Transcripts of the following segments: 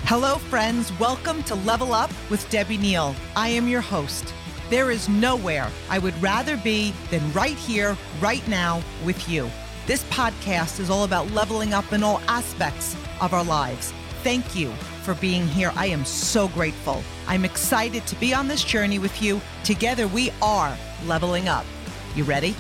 Hello, friends. Welcome to Level Up with Debbie Neal. I am your host. There is nowhere I would rather be than right here, right now with you. This podcast is all about leveling up in all aspects of our lives. Thank you for being here. I am so grateful. I'm excited to be on this journey with you. Together, we are leveling up. You ready?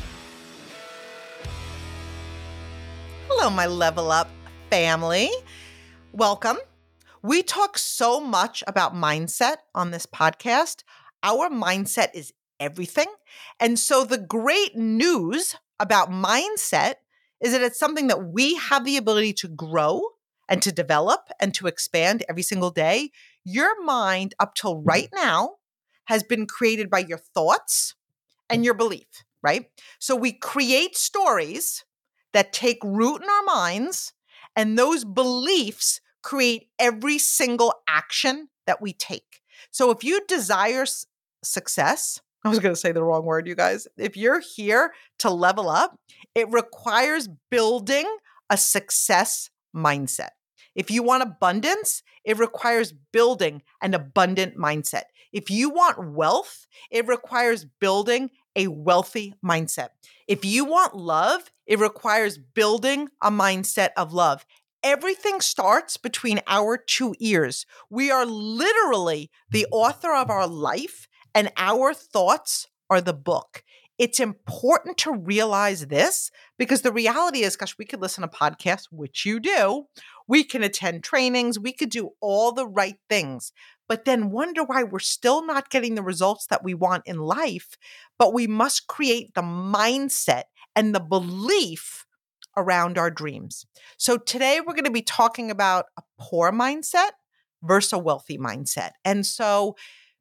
Hello, my Level Up family. Welcome. We talk so much about mindset on this podcast. Our mindset is everything. And so the great news about mindset is that it's something that we have the ability to grow and to develop and to expand every single day. Your mind up till right now has been created by your thoughts and your belief, right? So we create stories that take root in our minds, and those beliefs create every single action that we take. So if you desire success, I was going to say the wrong word, you guys. If you're here to level up, it requires building a success mindset. If you want abundance, it requires building an abundant mindset. If you want wealth, it requires building a wealthy mindset. If you want love, it requires building a mindset of love. Everything starts between our two ears. We are literally the author of our life, and our thoughts are the book. It's important to realize this because the reality is, gosh, we could listen to podcasts, which you do. We can attend trainings. We could do all the right things, but then wonder why we're still not getting the results that we want in life. But we must create the mindset and the belief around our dreams. So today we're going to be talking about a poor mindset versus a wealthy mindset. And so,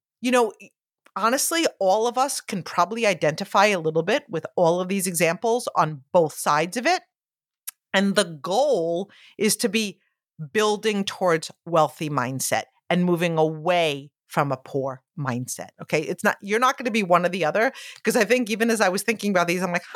honestly, all of us can probably identify a little bit with all of these examples on both sides of it. And the goal is to be building towards wealthy mindset and moving away from a poor mindset. Okay. You're not going to be one or the other, because I think even as I was thinking about these, I'm like,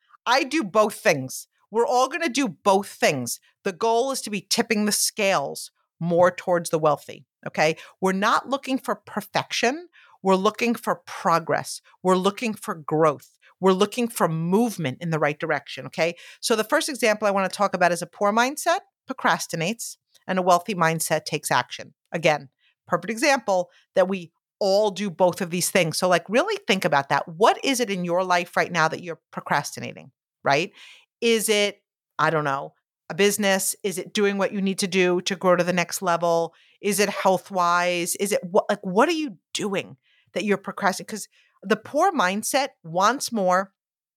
I do both things. We're all going to do both things. The goal is to be tipping the scales more towards the wealthy. Okay. We're not looking for perfection. We're looking for progress. We're looking for growth. We're looking for movement in the right direction. Okay. So the first example I want to talk about is a poor mindset procrastinates and a wealthy mindset takes action. Again, perfect example that we all do both of these things. So really think about that. What is it in your life right now that you're procrastinating, right? Is it, I don't know, a business? Is it doing what you need to do to grow to the next level? Is it health-wise? Is it what are you doing that you're procrastinating? Because the poor mindset wants more.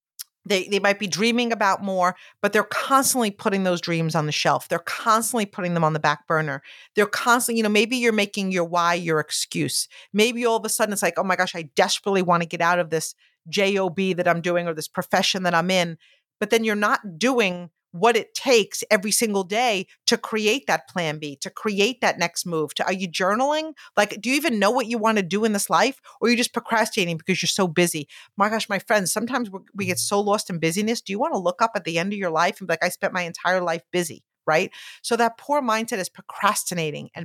They might be dreaming about more, but they're constantly putting those dreams on the shelf. They're constantly putting them on the back burner. They're constantly, maybe you're making your why your excuse. Maybe all of a sudden it's like, oh my gosh, I desperately want to get out of this job that I'm doing or this profession that I'm in. But then you're not doing what it takes every single day to create that plan B, to create that next move. Are you journaling? Do you even know what you want to do in this life? Or are you just procrastinating because you're so busy? My gosh, my friends, sometimes we get so lost in busyness. Do you want to look up at the end of your life and be like, I spent my entire life busy? Right? So that poor mindset is procrastinating and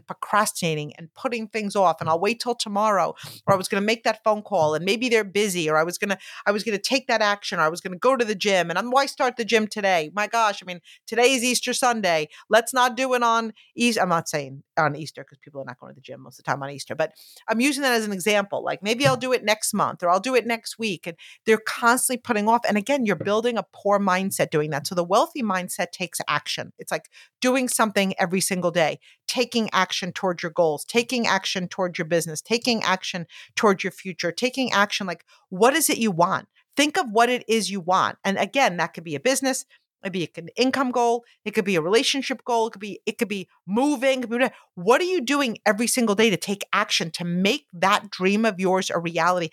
putting things off. And I'll wait till tomorrow, or I was going to make that phone call and maybe they're busy, or I was going to take that action, or I was going to go to the gym and why start the gym today? My gosh. Today is Easter Sunday. Let's not do it on Easter. I'm not saying on Easter because people are not going to the gym most of the time on Easter, but I'm using that as an example. Maybe I'll do it next month or I'll do it next week. And they're constantly putting off. And again, you're building a poor mindset doing that. So the wealthy mindset takes action. It's like doing something every single day, taking action towards your goals, taking action towards your business, taking action towards your future, taking action. What is it you want? Think of what it is you want. And again, that could be a business. It could be an income goal. It could be a relationship goal. It could be moving. What are you doing every single day to take action to make that dream of yours a reality?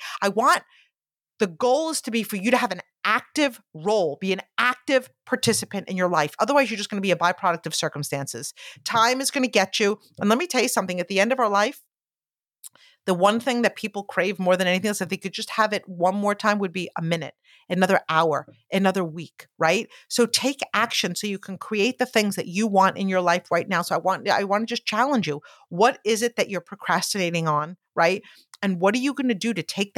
The goal is to be for you to have an active role, be an active participant in your life. Otherwise, you're just going to be a byproduct of circumstances. Time is going to get you. And let me tell you something, at the end of our life, The one thing that people crave more than anything else, if they could just have it one more time, would be a minute, another hour, another week, right? So take action so you can create the things that you want in your life right now. So I want to just challenge you. What is it that you're procrastinating on, right? And what are you going to do to take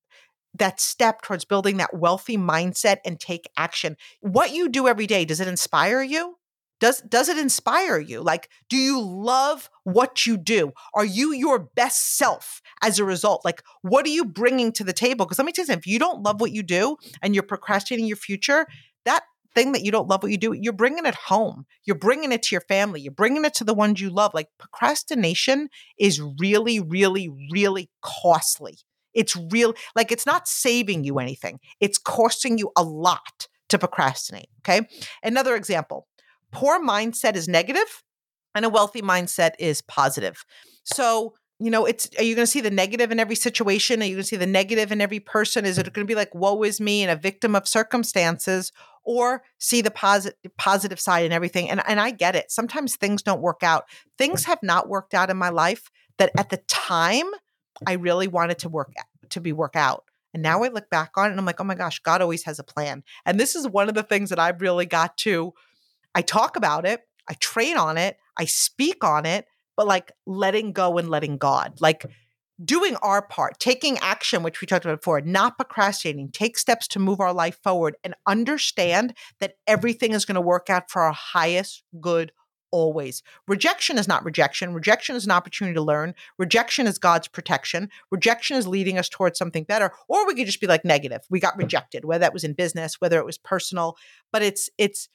that step towards building that wealthy mindset and take action? What you do every day, does it inspire you? Does it inspire you? Like, do you love what you do? Are you your best self as a result? Like, what are you bringing to the table? Because let me tell you something, if you don't love what you do and you're procrastinating your future, that thing that you don't love what you do, you're bringing it home. You're bringing it to your family. You're bringing it to the ones you love. Like, procrastination is really, really, really costly. It's real, like, it's not saving you anything. It's costing you a lot to procrastinate. Okay. Another example, poor mindset is negative and a wealthy mindset is positive. So, are you going to see the negative in every situation? Are you going to see the negative in every person? Is it going to be like, woe is me and a victim of circumstances, or see the positive side in everything? And I get it. Sometimes things don't work out. Things have not worked out in my life that at the time I really wanted to work out. And now I look back on it and I'm like, oh my gosh, God always has a plan. And this is one of the things that I've really got to, I talk about it, I train on it, I speak on it, but like letting go and letting God, like doing our part, taking action, which we talked about before, not procrastinating, take steps to move our life forward and understand that everything is going to work out for our highest good always. Rejection is not rejection. Rejection is an opportunity to learn. Rejection is God's protection. Rejection is leading us towards something better. Or we could just be like negative. We got rejected, whether that was in business, whether it was personal, but it's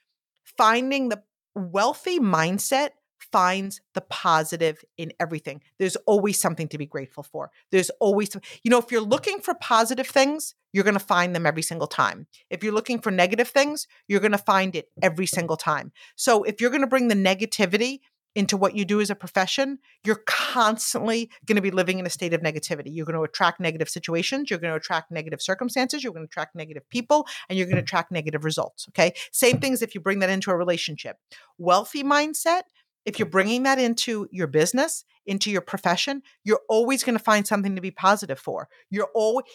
finding the wealthy mindset finds the positive in everything. There's always something to be grateful for. There's always, if you're looking for positive things, you're going to find them every single time. If you're looking for negative things, you're going to find it every single time. So if you're going to bring the negativity into what you do as a profession, you're constantly going to be living in a state of negativity. You're going to attract negative situations. You're going to attract negative circumstances. You're going to attract negative people, and you're going to attract negative results. Okay. Same things if you bring that into a relationship. Wealthy mindset, if you're bringing that into your business, into your profession, you're always going to find something to be positive for. You're always,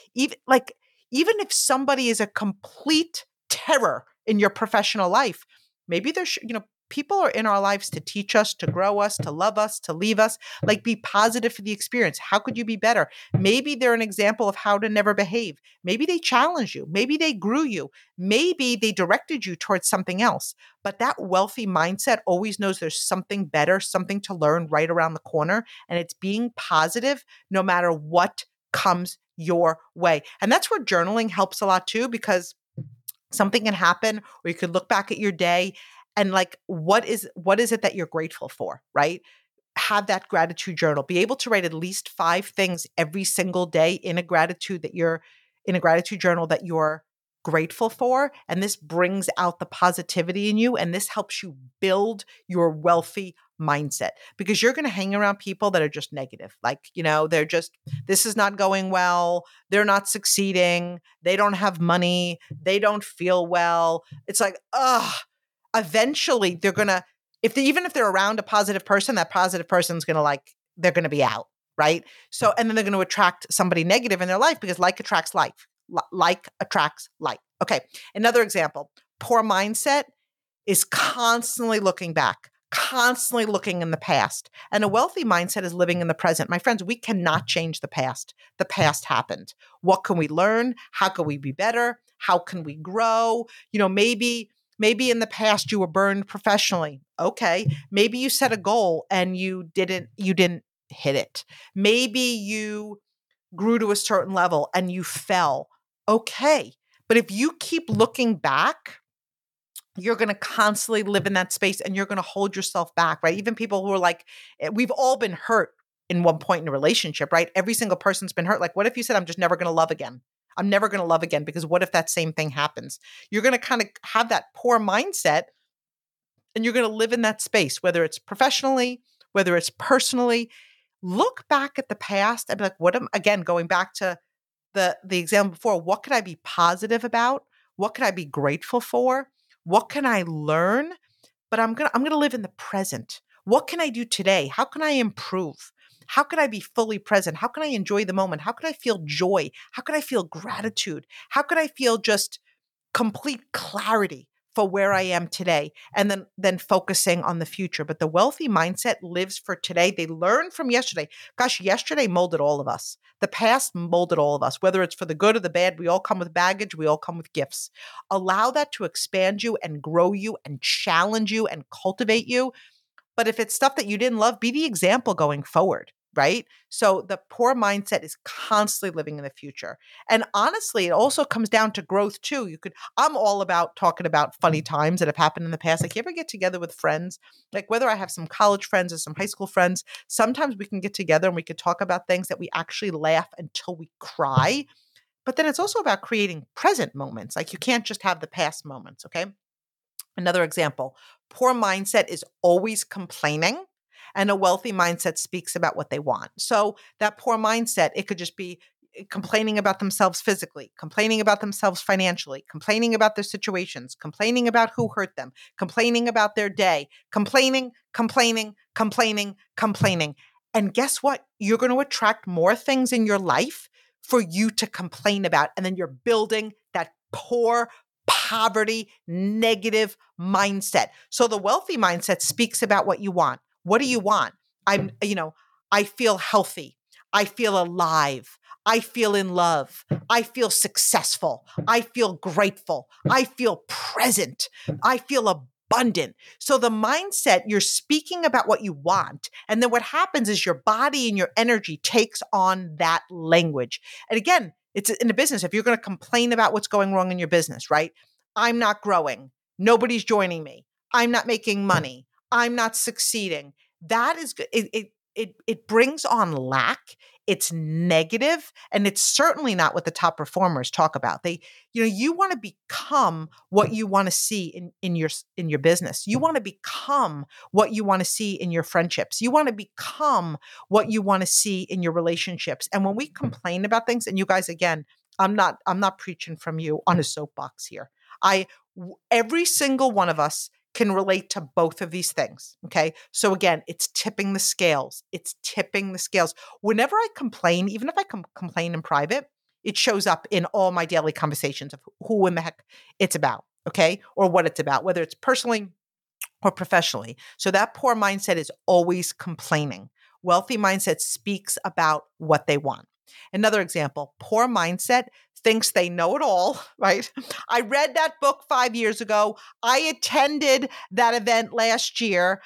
even if somebody is a complete terror in your professional life, maybe there's, people are in our lives to teach us, to grow us, to love us, to leave us. Like, be positive for the experience. How could you be better? Maybe they're an example of how to never behave. Maybe they challenged you. Maybe they grew you. Maybe they directed you towards something else. But that wealthy mindset always knows there's something better, something to learn right around the corner. And it's being positive no matter what comes your way. And that's where journaling helps a lot too, because something can happen, or you could look back at your day and like, what is it that you're grateful for, right? Have that gratitude journal. Be able to write at least 5 things every single day in a gratitude journal that you're grateful for. And this brings out the positivity in you. And this helps you build your wealthy mindset, because you're going to hang around people that are just negative. Like, they're just, this is not going well. They're not succeeding. They don't have money. They don't feel well. It's like, eventually they're going to, even if they're around a positive person, that positive person's going to they're going to be out. Right. So, and then they're going to attract somebody negative in their life, because like attracts life. Like attracts like. Okay. Another example, poor mindset is constantly looking back, constantly looking in the past. And a wealthy mindset is living in the present. My friends, we cannot change the past. The past happened. What can we learn? How can we be better? How can we grow? Maybe in the past you were burned professionally. Okay. Maybe you set a goal and you didn't hit it. Maybe you grew to a certain level and you fell. Okay. But if you keep looking back, you're going to constantly live in that space and you're going to hold yourself back, right? Even people who are like, we've all been hurt in one point in a relationship, right? Every single person's been hurt. Like, what if you said, I'm just never going to love again? I'm never going to love again, because what if that same thing happens? You're going to kind of have that poor mindset and you're going to live in that space, whether it's professionally, whether it's personally. Look back at the past and be like, again, going back to the example before, what could I be positive about? What could I be grateful for? What can I learn? But I'm going to live in the present. What can I do today? How can I improve? How can I be fully present? How can I enjoy the moment? How can I feel joy? How can I feel gratitude? How can I feel just complete clarity for where I am today, and then focusing on the future. But the wealthy mindset lives for today. They learn from yesterday. Gosh, yesterday molded all of us. The past molded all of us, whether it's for the good or the bad. We all come with baggage. We all come with gifts. Allow that to expand you and grow you and challenge you and cultivate you. But if it's stuff that you didn't love, be the example going forward, right? So the poor mindset is constantly living in the future. And honestly, it also comes down to growth too. I'm all about talking about funny times that have happened in the past. Like, you ever get together with friends, like whether I have some college friends or some high school friends, sometimes we can get together and we could talk about things that we actually laugh until we cry. But then it's also about creating present moments. Like, you can't just have the past moments, okay? Another example, poor mindset is always complaining, and a wealthy mindset speaks about what they want. So that poor mindset, it could just be complaining about themselves physically, complaining about themselves financially, complaining about their situations, complaining about who hurt them, complaining about their day, complaining, complaining, complaining, complaining. And guess what? You're going to attract more things in your life for you to complain about. And then you're building that poor poverty, negative mindset. So the wealthy mindset speaks about what you want. What do you want? I feel healthy. I feel alive. I feel in love. I feel successful. I feel grateful. I feel present. I feel abundant. So the mindset, you're speaking about what you want. And then what happens is your body and your energy takes on that language. And again, it's in a business. If you're going to complain about what's going wrong in your business, right? I'm not growing. Nobody's joining me. I'm not making money. I'm not succeeding. That is good. It brings on lack. It's negative, and it's certainly not what the top performers talk about. You want to become what you want to see in your business. You want to become what you want to see in your friendships. You want to become what you want to see in your relationships. And when we complain about things, and you guys, again, I'm not preaching from you on a soapbox here. Every single one of us can relate to both of these things. Okay. So again, it's tipping the scales. It's tipping the scales. Whenever I complain, even if I complain in private, it shows up in all my daily conversations of who in the heck it's about. Okay. Or what it's about, whether it's personally or professionally. So that poor mindset is always complaining. Wealthy mindset speaks about what they want. Another example, poor mindset thinks they know it all, right? I read that book 5 years ago. I attended that event last year.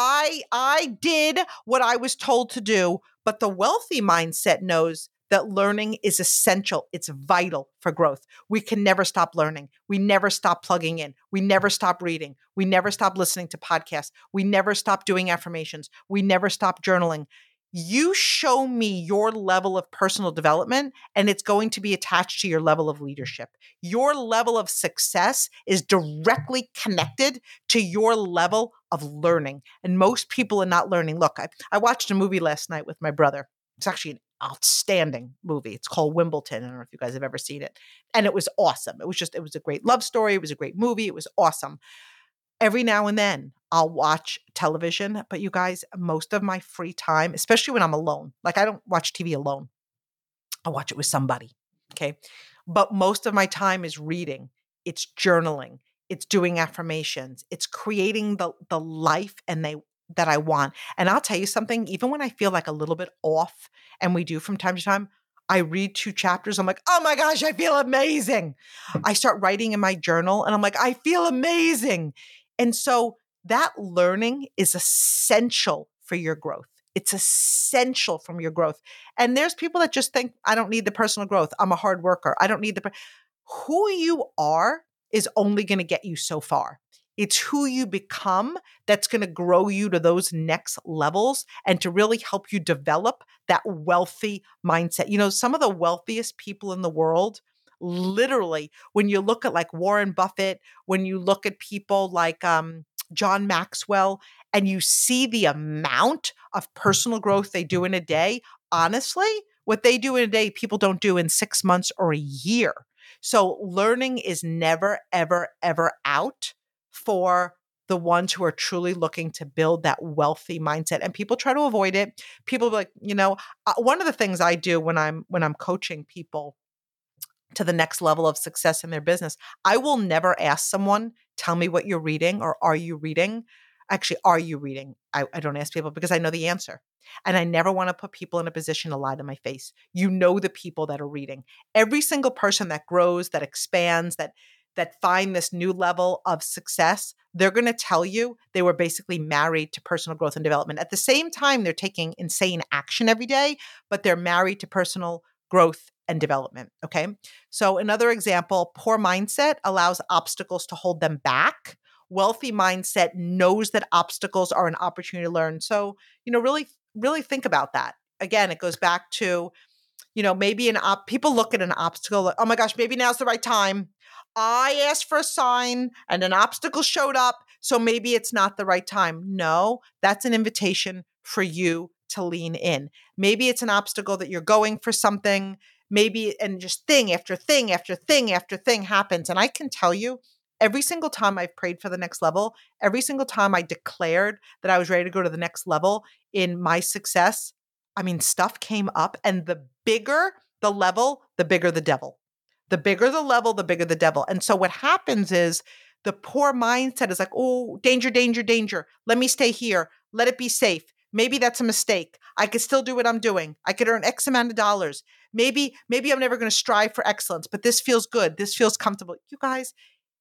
I did what I was told to do, but the wealthy mindset knows that learning is essential. It's vital for growth. We can never stop learning. We never stop plugging in. We never stop reading. We never stop listening to podcasts. We never stop doing affirmations. We never stop journaling. You show me your level of personal development, and it's going to be attached to your level of leadership. Your level of success is directly connected to your level of learning. And most people are not learning. Look, I watched a movie last night with my brother. It's actually an outstanding movie. It's called Wimbledon. I don't know if you guys have ever seen it. And it was awesome. It was a great love story. It was a great movie. It was awesome. Every now and then I'll watch television, but you guys, most of my free time, especially when I'm alone, like I don't watch TV alone. I watch it with somebody. Okay. But most of my time is reading. It's journaling. It's doing affirmations. It's creating the life that I want. And I'll tell you something, even when I feel like a little bit off, and we do from time to time, I read 2 chapters. I'm like, oh my gosh, I feel amazing. I start writing in my journal and I'm like, I feel amazing. And so that learning is essential for your growth. It's essential from your growth. And there's people that just think, I don't need the personal growth. I'm a hard worker. I don't need who you are is only going to get you so far. It's who you become that's going to grow you to those next levels and to really help you develop that wealthy mindset. You know, some of the wealthiest people in the world, literally, when you look at like Warren Buffett, when you look at people like John Maxwell, and you see the amount of personal growth they do in a day, honestly, what they do in a day, people don't do in 6 months or a year. So learning is never, ever, ever out for the ones who are truly looking to build that wealthy mindset. And people try to avoid it. People be like, one of the things I do when I'm coaching people to the next level of success in their business, I will never ask someone, tell me what you're reading or are you reading? Actually, are you reading? I don't ask people because I know the answer. And I never want to put people in a position to lie to my face. You know the people that are reading. Every single person that grows, that expands, that find this new level of success, they're going to tell you they were basically married to personal growth and development. At the same time, they're taking insane action every day, but they're married to personal growth and development. Okay. So another example, poor mindset allows obstacles to hold them back. Wealthy mindset knows that obstacles are an opportunity to learn. So, really, really think about that. Again, it goes back to, maybe people look at an obstacle like, oh my gosh, maybe now's the right time. I asked for a sign and an obstacle showed up, so maybe it's not the right time. No, that's an invitation for you to lean in. Maybe it's an obstacle that you're going for something, maybe, and just thing after thing after thing after thing happens. And I can tell you, every single time I've prayed for the next level, every single time I declared that I was ready to go to the next level in my success, stuff came up, and the bigger the level, the bigger the devil. The bigger the level, the bigger the devil. And so what happens is the poor mindset is like, oh, danger, danger, danger. Let me stay here. Let it be safe. Maybe that's a mistake. I could still do what I'm doing. I could earn X amount of dollars. Maybe I'm never going to strive for excellence, but this feels good. This feels comfortable. You guys,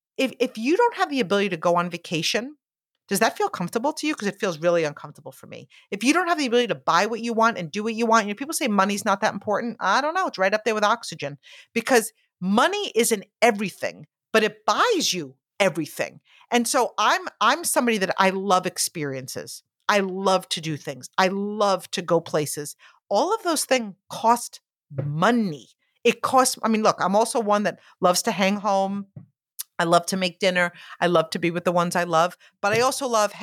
if you don't have the ability to go on vacation, does that feel comfortable to you? Because it feels really uncomfortable for me. If you don't have the ability to buy what you want and do what you want, people say money's not that important. I don't know. It's right up there with oxygen, because money isn't everything, but it buys you everything. And so I'm somebody that I love experiences. I love to do things. I love to go places. All of those things cost money. It costs, look, I'm also one that loves to hang home. I love to make dinner. I love to be with the ones I love. But I also love,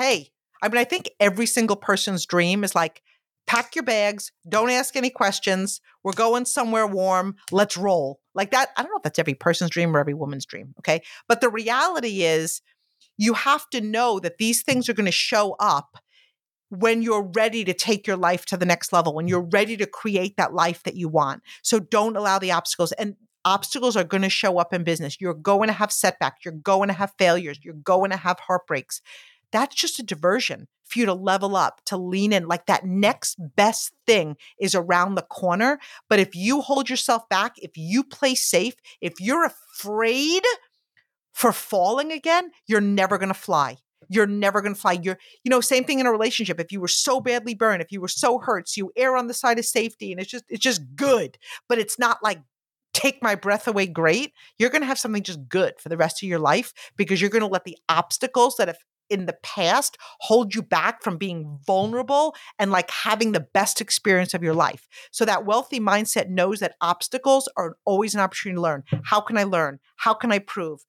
I think every single person's dream is like, pack your bags, don't ask any questions. We're going somewhere warm. Let's roll. Like that. I don't know if that's every person's dream or every woman's dream. Okay. But the reality is, you have to know that these things are going to show up when you're ready to take your life to the next level, when you're ready to create that life that you want. So don't allow the obstacles. And obstacles are going to show up in business. You're going to have setbacks. You're going to have failures. You're going to have heartbreaks. That's just a diversion for you to level up, to lean in. Like that next best thing is around the corner. But if you hold yourself back, if you play safe, if you're afraid for falling again, you're never going to fly. You're never going to fly. Same thing in a relationship. If you were so badly burned, if you were so hurt, so you err on the side of safety, and it's just good, but it's not like take my breath away great. You're going to have something just good for the rest of your life, because you're going to let the obstacles that have in the past hold you back from being vulnerable and like having the best experience of your life. So that wealthy mindset knows that obstacles are always an opportunity to learn. How can I learn? How can I prove?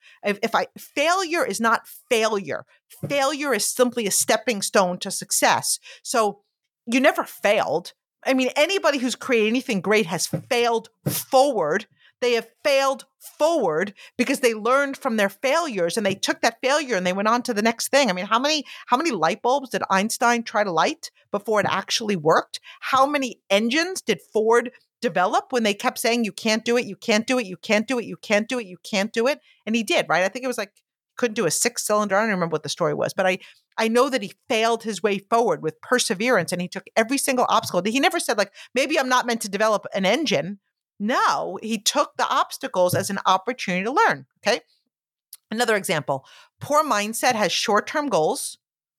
Failure is not failure. Failure is simply a stepping stone to success. So you never failed. Anybody who's created anything great has failed forward. They have failed forward because they learned from their failures, and they took that failure and they went on to the next thing. How many light bulbs did Einstein try to light before it actually worked? How many engines did Ford develop when they kept saying, you can't do it, you can't do it, you can't do it, you can't do it, you can't do it? And he did, right? I think it was like, couldn't do a 6-cylinder. I don't remember what the story was, but I know that he failed his way forward with perseverance, and he took every single obstacle. He never said like, maybe I'm not meant to develop an engine. No, he took the obstacles as an opportunity to learn. Okay. Another example, poor mindset has short-term goals,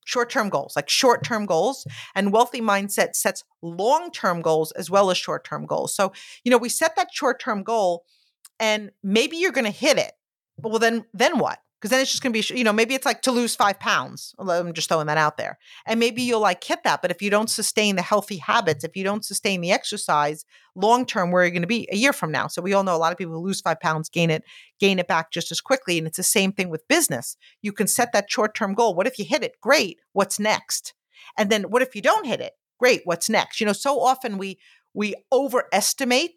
and wealthy mindset sets long-term goals as well as short-term goals. So, we set that short-term goal and maybe you're going to hit it. Well, then what? Because then it's just going to be, maybe it's like to lose 5 pounds. I'm just throwing that out there. And maybe you'll like hit that. But if you don't sustain the healthy habits, if you don't sustain the exercise long-term, where you're going to be a year from now. So we all know a lot of people who lose 5 pounds, gain it back just as quickly. And it's the same thing with business. You can set that short-term goal. What if you hit it? Great. What's next? And then what if you don't hit it? Great. What's next? So often we overestimate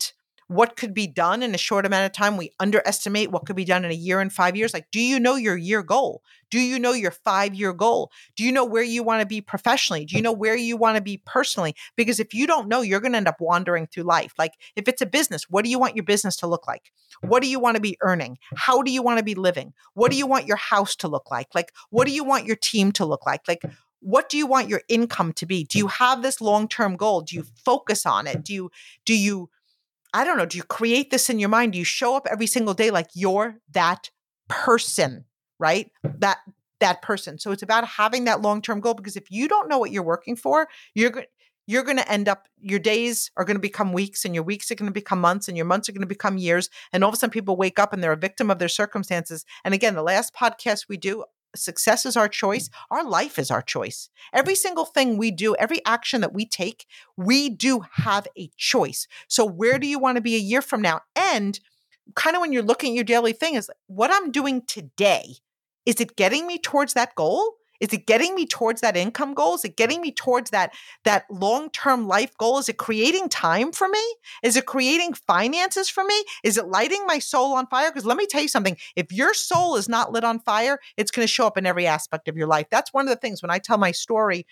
what could be done in a short amount of time. We underestimate what could be done in a year and 5 years. Like, do you know your year goal? Do you know your 5-year goal? Do you know where you want to be professionally? Do you know where you want to be personally? Because if you don't know, you're going to end up wandering through life. Like if it's a business, what do you want your business to look like? What do you want to be earning? How do you want to be living? What do you want your house to look like? Like, what do you want your team to look like? Like, what do you want your income to be? Do you have this long-term goal? Do you focus on it? Do you, I don't know, do you create this in your mind? Do you show up every single day like you're that person, right? That person. So it's about having that long-term goal, because if you don't know what you're working for, you're going to end up, your days are going to become weeks, and your weeks are going to become months, and your months are going to become years. And all of a sudden people wake up and they're a victim of their circumstances. And again, the last podcast we do, success is our choice. Our life is our choice. Every single thing we do, every action that we take, we do have a choice. So where do you want to be a year from now? And kind of when you're looking at your daily thing is what I'm doing today. Is it getting me towards that goal? Is it getting me towards that income goal? Is it getting me towards that long-term life goal? Is it creating time for me? Is it creating finances for me? Is it lighting my soul on fire? Because let me tell you something, if your soul is not lit on fire, it's going to show up in every aspect of your life. That's one of the things when I tell my story.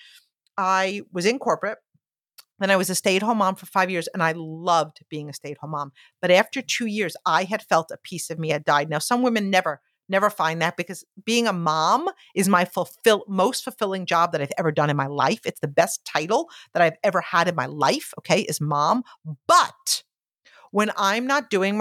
I was in corporate. Then I was a stay-at-home mom for 5 years, and I loved being a stay-at-home mom. But after 2 years, I had felt a piece of me had died. Now, some women never find that, because being a mom is my most fulfilling job that I've ever done in my life. It's the best title that I've ever had in my life, okay, is mom. But when I'm not doing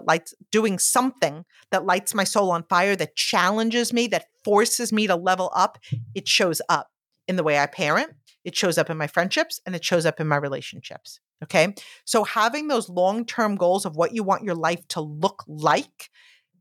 doing something that lights my soul on fire, that challenges me, that forces me to level up, it shows up in the way I parent. It shows up in my friendships, and it shows up in my relationships. Okay. So having those long-term goals of what you want your life to look like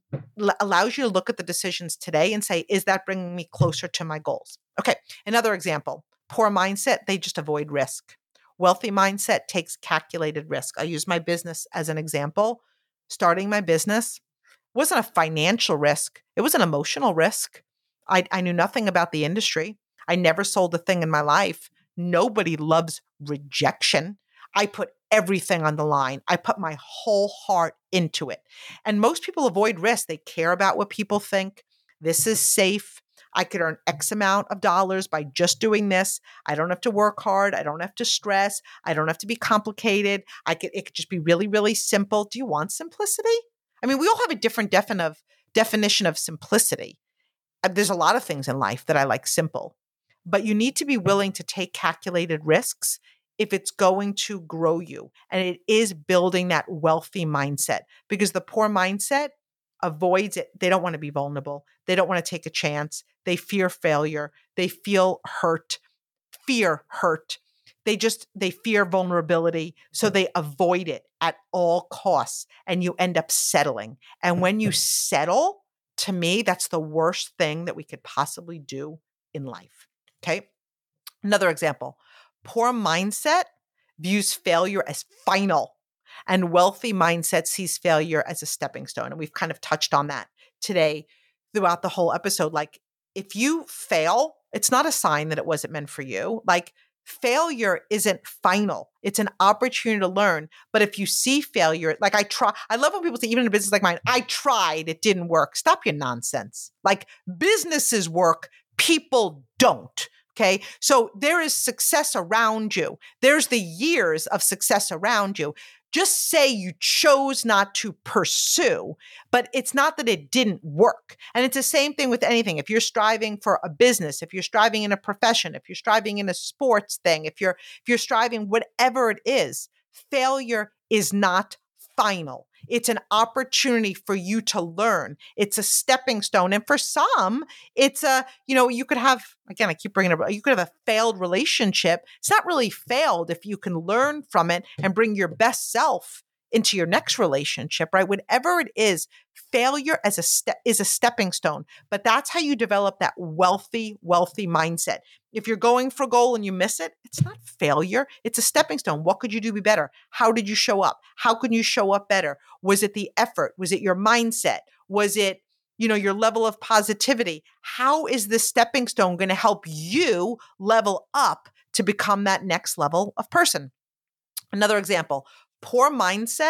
allows you to look at the decisions today and say, is that bringing me closer to my goals? Okay. Another example, poor mindset, they just avoid risk. Wealthy mindset takes calculated risk. I use my business as an example. Starting my business wasn't a financial risk. It was an emotional risk. I knew nothing about the industry. I never sold a thing in my life. Nobody loves rejection. I put everything on the line. I put my whole heart into it. And most people avoid risk. They care about what people think. This is safe. I could earn X amount of dollars by just doing this. I don't have to work hard. I don't have to stress. I don't have to be complicated. It could just be really, really simple. Do you want simplicity? I mean, we all have a different definition of simplicity. There's a lot of things in life that I like simple, but you need to be willing to take calculated risks if it's going to grow you. And it is building that wealthy mindset, because the poor mindset avoids it. They don't want to be vulnerable. They don't want to take a chance. They fear failure. They feel hurt, fear hurt. They fear vulnerability. So they avoid it at all costs, and you end up settling. And when you settle, to me, that's the worst thing that we could possibly do in life. Okay. Another example, poor mindset views failure as final, and wealthy mindset sees failure as a stepping stone. And we've kind of touched on that today throughout the whole episode. Like, if you fail, it's not a sign that it wasn't meant for you. Like, failure isn't final. It's an opportunity to learn. But if you see failure, like I love when people say, even in a business like mine, I tried, it didn't work. Stop your nonsense. Like, businesses work, people don't. Okay. So there is success around you. There's the years of success around you. Just say you chose not to pursue, but it's not that it didn't work. And it's the same thing with anything. If you're striving for a business, if you're striving in a profession, if you're striving in a sports thing, if you're striving, whatever it is, failure is not final. It's an opportunity for you to learn. It's a stepping stone. And for some, it's you could have, again, I keep bringing it up, you could have a failed relationship. It's not really failed if you can learn from it and bring your best self into your next relationship, right? Whatever it is, failure is a stepping stone, but that's how you develop that wealthy mindset. If you're going for a goal and you miss it, it's not failure. It's a stepping stone. What could you do to be better? How did you show up? How can you show up better? Was it the effort? Was it your mindset? Was it, your level of positivity? How is this stepping stone going to help you level up to become that next level of person? Another example, poor mindset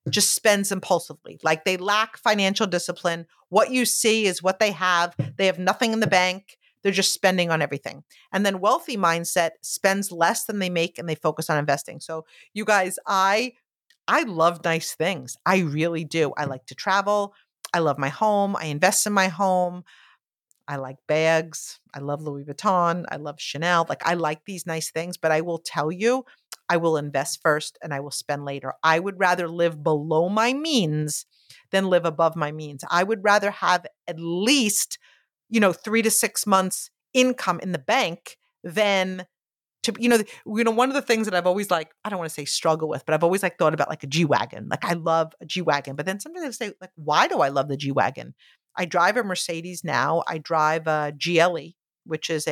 just spends impulsively. Like they lack financial discipline. What you see is what they have. They have nothing in the bank. They're just spending on everything. And then wealthy mindset spends less than they make and they focus on investing. So you guys, I love nice things. I really do. I like to travel. I love my home. I invest in my home. I like bags. I love Louis Vuitton. I love Chanel. Like I like these nice things, but I will tell you, I will invest first and I will spend later. I would rather live below my means than live above my means. I would rather have at least, 3 to 6 months income in the bank than to, one of the things that I've always like, I don't want to say struggle with, but I've always like thought about like a G-Wagon. Like I love a G-Wagon, but then sometimes I say like, why do I love the G-Wagon? I drive a Mercedes now. I drive a GLE, which is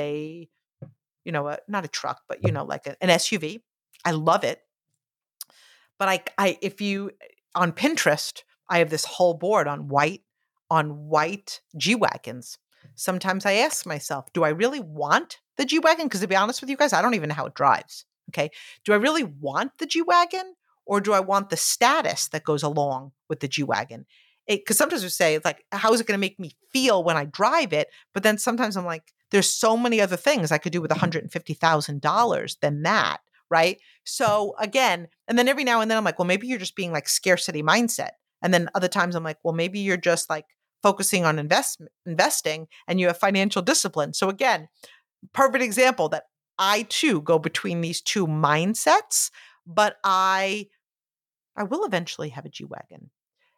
not a truck, but like an SUV. I love it. But if you on Pinterest, I have this whole board on white G-Wagons. Sometimes I ask myself, do I really want the G-Wagon? Because to be honest with you guys, I don't even know how it drives. Okay. Do I really want the G-Wagon or do I want the status that goes along with the G-Wagon? Because sometimes we say, it's like, how is it going to make me feel when I drive it? But then sometimes I'm like, there's so many other things I could do with $150,000 than that. Right. So again, and then every now and then I'm like, well, maybe you're just being like scarcity mindset. And then other times I'm like, well, maybe you're just like focusing on investing and you have financial discipline. So again, perfect example that I too go between these two mindsets, but I will eventually have a G-Wagon.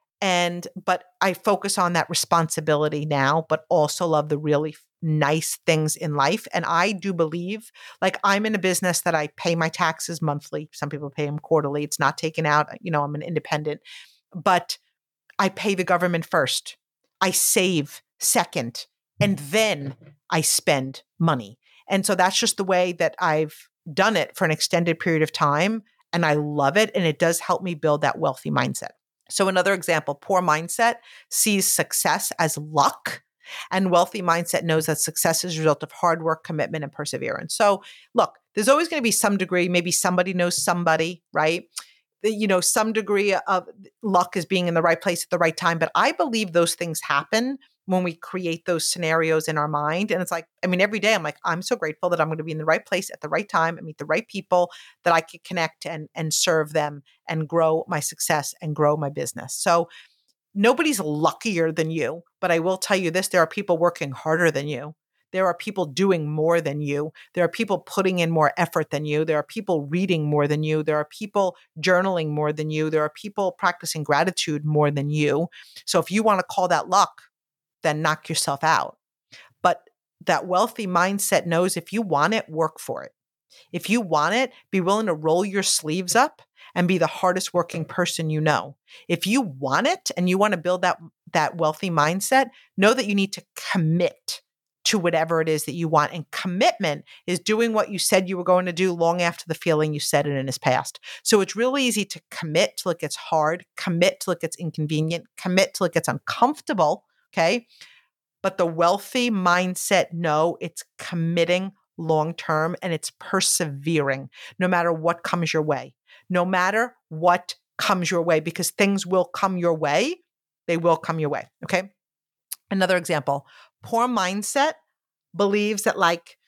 But I focus on that responsibility now, but also love the really nice things in life. And I do believe, like I'm in a business that I pay my taxes monthly. Some people pay them quarterly. It's not taken out. I'm an independent, but I pay the government first. I save second, and then I spend money. And so that's just the way that I've done it for an extended period of time. And I love it. And it does help me build that wealthy mindset. So another example, poor mindset sees success as luck, and wealthy mindset knows that success is a result of hard work, commitment, and perseverance. So look, there's always going to be some degree, maybe somebody knows somebody, right? Some degree of luck is being in the right place at the right time. But I believe those things happen when we create those scenarios in our mind. And it's like, every day I'm like, I'm so grateful that I'm going to be in the right place at the right time and meet the right people that I can connect and serve them and grow my success and grow my business. So nobody's luckier than you, but I will tell you this, there are people working harder than you. There are people doing more than you. There are people putting in more effort than you. There are people reading more than you. There are people journaling more than you. There are people practicing gratitude more than you. So if you want to call that luck, then knock yourself out. But that wealthy mindset knows if you want it, work for it. If you want it, be willing to roll your sleeves up and be the hardest working person you know. If you want it and you want to build that wealthy mindset, know that you need to commit to whatever it is that you want. And commitment is doing what you said you were going to do long after the feeling you said it in is past. So it's really easy to commit till it gets hard, commit till it gets inconvenient, commit till it gets uncomfortable. Okay. But the wealthy mindset, no, it's committing long-term and it's persevering no matter what comes your way, because things will come your way. They will come your way. Okay. Another example, poor mindset believes that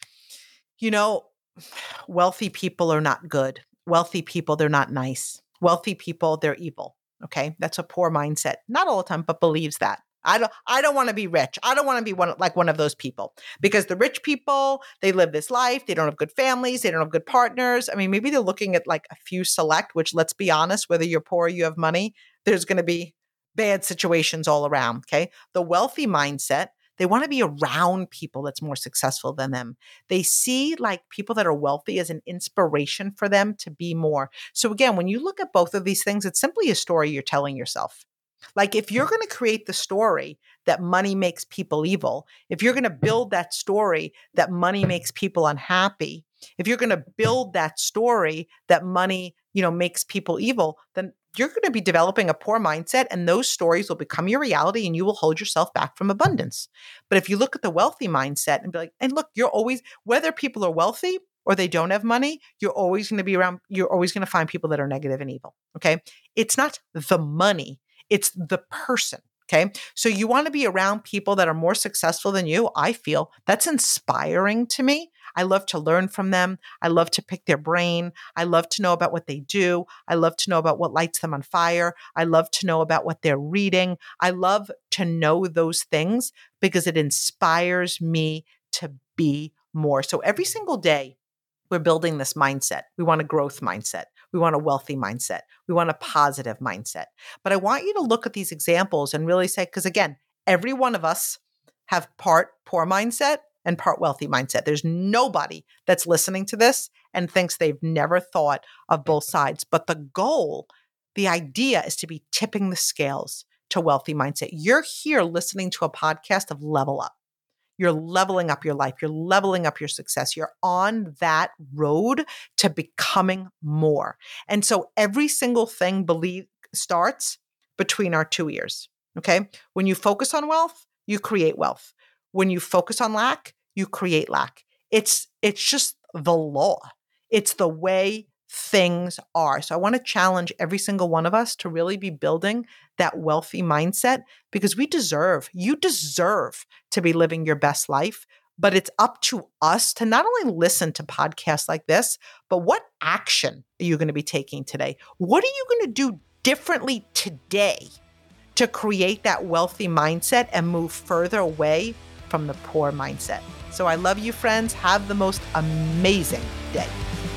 wealthy people are not good. Wealthy people, they're not nice. Wealthy people, they're evil. Okay. That's a poor mindset. Not all the time, but believes that. I don't want to be rich. I don't want to be one of those people, because the rich people, they live this life. They don't have good families. They don't have good partners. Maybe they're looking at like a few select, which, let's be honest, whether you're poor or you have money, there's going to be bad situations all around. Okay. The wealthy mindset, they want to be around people that's more successful than them. They see like people that are wealthy as an inspiration for them to be more. So again, when you look at both of these things, it's simply a story you're telling yourself. Like if you're going to create the story that money makes people evil, if you're going to build that story that money makes people unhappy, if you're going to build that story that money, makes people evil, then you're going to be developing a poor mindset, and those stories will become your reality and you will hold yourself back from abundance. But if you look at the wealthy mindset and be like, and look, you're always, whether people are wealthy or they don't have money, you're always going to find people that are negative and evil. Okay. It's not the money, it's the person. Okay. So you want to be around people that are more successful than you. I feel that's inspiring to me. I love to learn from them. I love to pick their brain. I love to know about what they do. I love to know about what lights them on fire. I love to know about what they're reading. I love to know those things because it inspires me to be more. So every single day, we're building this mindset. We want a growth mindset. We want a wealthy mindset. We want a positive mindset. But I want you to look at these examples and really say, because again, every one of us have part poor mindset and part wealthy mindset. There's nobody that's listening to this and thinks they've never thought of both sides. But the goal, the idea is to be tipping the scales to wealthy mindset. You're here listening to a podcast of Level Up. You're leveling up your life. You're leveling up your success. You're on that road to becoming more. And so every single thing starts between our two ears. Okay. When you focus on wealth, you create wealth. When you focus on lack, you create lack. It's just the law. It's the way things are. So I want to challenge every single one of us to really be building that wealthy mindset because you deserve to be living your best life. But it's up to us to not only listen to podcasts like this, but what action are you going to be taking today? What are you going to do differently today to create that wealthy mindset and move further away from the poor mindset? So I love you, friends. Have the most amazing day.